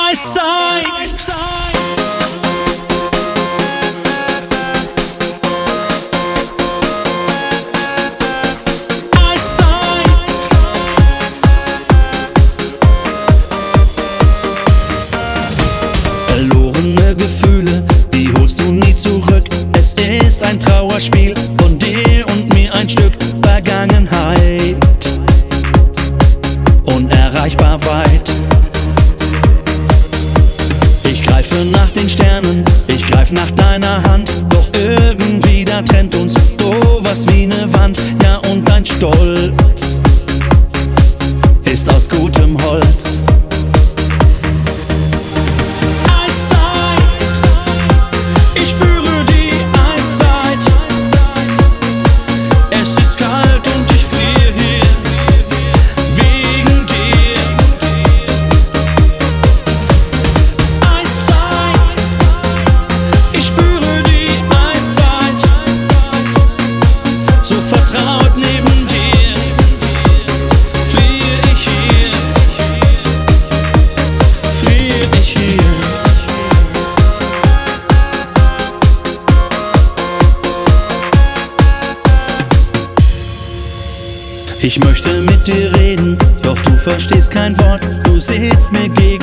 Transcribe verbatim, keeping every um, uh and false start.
Eiszeit. Verlorene Gefühle, die holst du nie zurück. Es ist ein Trauerspiel von dir und mir, ein Stück Vergangenheit, unerreichbar weit. Ich greife nach den Sternen, ich greif nach deiner Hand, doch irgendwie da trennt uns sowas wie ne Wand. Ja, und dein Stolz ist aus gutem Holz. Ich möchte mit dir reden, doch du verstehst kein Wort. Du sitzt mir gegenüber.